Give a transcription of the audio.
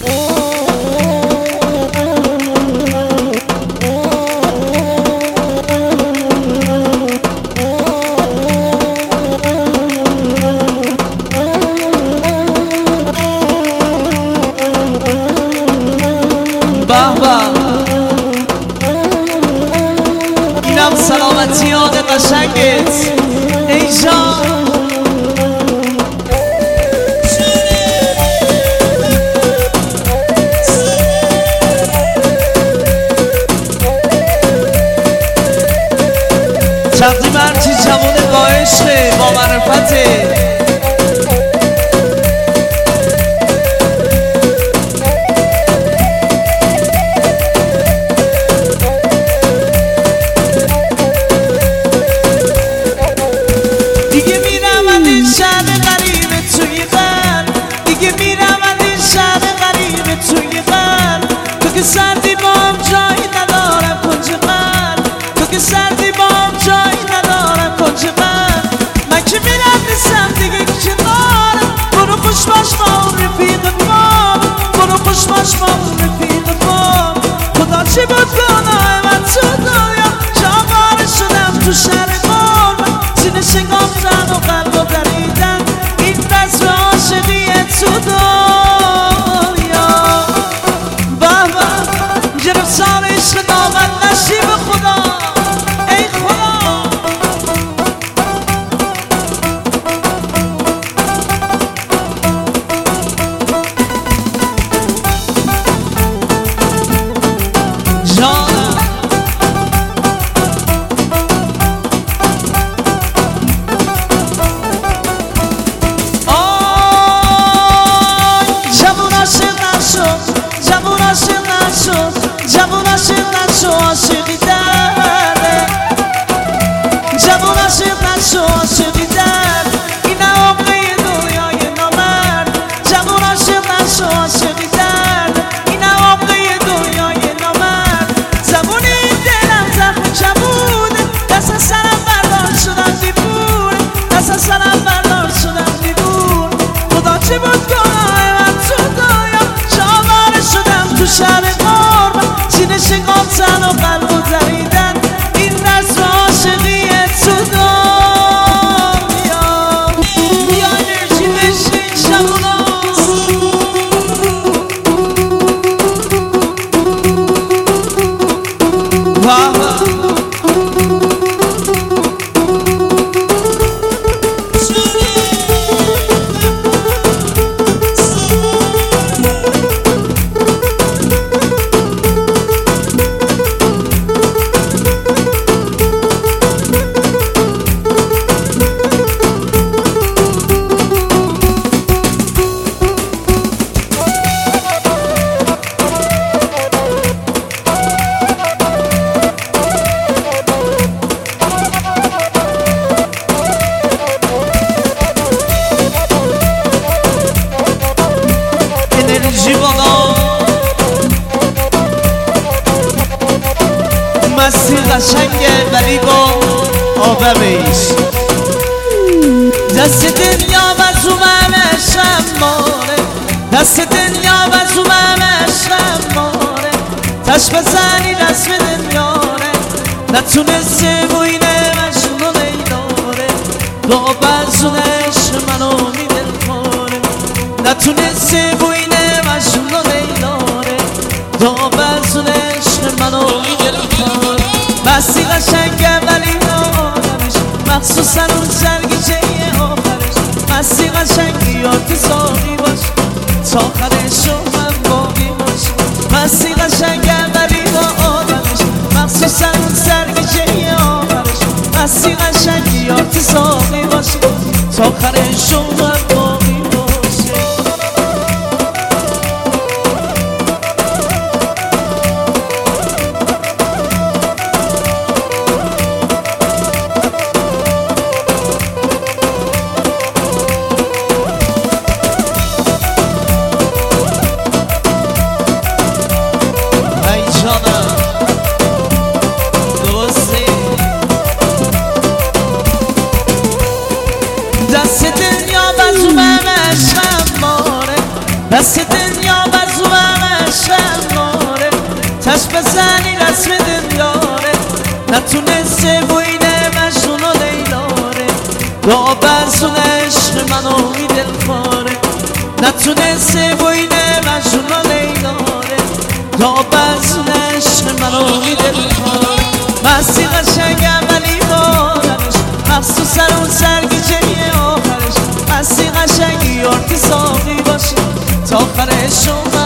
اینم سلامتیات قشنگت ای جان. تقدیم هرچی جوان با عشق با معرفته. دیگه میرم از این شهر غریب توی قلب، دیگه میرم از این شهر غریب توی قلب. تو که سردی با هم جایی ندارم کنج قلب، تو که سردی با هم جایی ندارم کنج قلب. من که میرم نیستم دیگه کنارم، برو خوش باش با اون رفیق ما، برو خوش باش با اون رفیق ما. خدا چی بود گناه من تو دنیا، جاواره شدم تو شهر قربم. سینه شکام زن و قلب و دریدن، این بزم عاشقیه تو دنیا. بابا گرفتار عشق دامن نشیب خدا ای خدا. جانم جوون عاشق نشو عاشقی دره، جوون عاشق نشو عاشقی در، این عمقه دنیای نامرد. جوون عاشق نشو عاشقی در، این عمقه دنیای نامرد. زبونی دلم زخم کبوده، دست از سرم بردار شدم دیوونه، دست از سرم بردار شدم دیوونه. خدا چی بود گناه من تو دنیا، جاواره شدم تو شهر قربم. سینه شکام زن و قلب و دریدن، این درس عاشقیه تو دنیا. بیا انرژی بشین شبونا. مستی قشنگه ولی با آبمیش، دست دنیا و زومم عشقم ماره، دست دنیا و زومم عشقم ماره. تش بزنی رسم دنیاره، نتونسته بوینه مجنون ایداره. دو بزون عشق منو میدل کنه، نتونسته بوینه مجنون ایداره. دو بزون عشق منو میدل کنه. مستی قشنگه ولی آدمش، مخصوصا اون سرگیجه آخرش. مستی قشنگی یاد ساقی باش، تا آخرش رو من باقی باش. مستی قشنگه ولی آدمش، مخصوصا اون سرگیجه آخرش. مستی قشنگی یاد ساقی باش، تا آخرش رو من باقی باش. دست دنیا و زومم عشقم ماره، دست دنیا و زومم نتونسته بوینه مجنون و لیلاره یا بزون عشق منو می دل پاره نتونسته بوینه مجنون و لیلاره یا بزون عشق منو می دل پاره مستی قشنگم ولی دارمش مخصوصا اون سرگیجه آخرش مستی قشنگی آرتی ساقی باشی تا آخرش